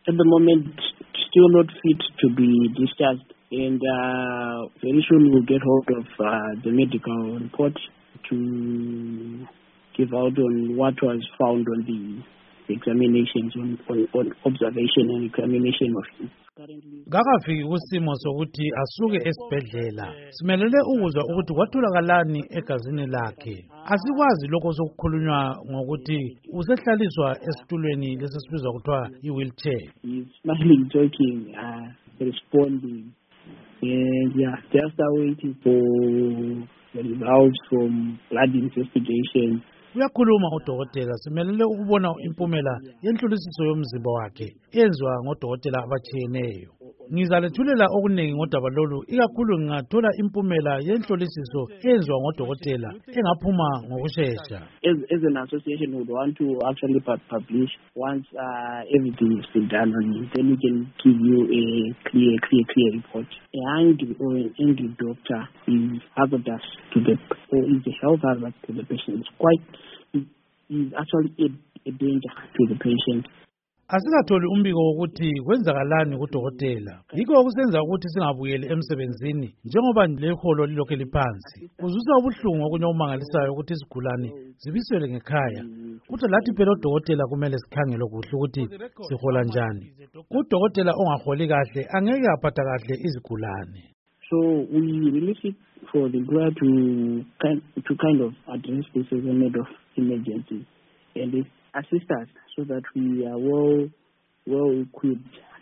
At the moment, still not fit to be discharged, and very soon we'll get hold of the medical report to give out on what was found on the examinations, on observation and examination of him. Kakafiki kusimo sokuthi asuke esibhedlela. Simelele ukuzwa ukuthi kwathulakalani egazini lakhe. Asikwazi lokho sokukhulunywa ngokuthi usehlaliswa esitulweni lesisibizwa kuthiwa i-wheelchair. He's smiling, joking, responding, and just waiting for the results from blood investigation. Uyakhuluma udokotela, simelele ukubona impumela yenhlolisiso yomzimba wakhe eyenziwa ngodokotela abatshiyeneyo. Ngizalethulela okuningi ngodaba lolu, ikakhulu ngingathola impumela yenhlolisiso eyenziwa ngodokotela engaphuma ngokushesha. As an association, we would want to actually publish once everything is been done on it. Then we can give you a clear report. A angry or an angry doctor is hazardous to is a health hazard to the patient. Is actually a danger to the patient. Asikatholi umbiko wokuthi kwenzakalani kudokotela. Yikho okusenza ukuthi singabuyeli emsebenzini njengoba leholo lilokhe liphansi. Kuzwisa ubuhlungu okunye omangalisayo ukuthi isigulane zibiswele ngekhaya. Kodwa lathi phela udokotela kumele sikhangele kuhle ukuthi sihola njani. Udokotela ongaholi kahle angeke aphatha kahle izigulane. So we release it for the employer to kind of address this as a matter of emergency and assist us so that we are well equipped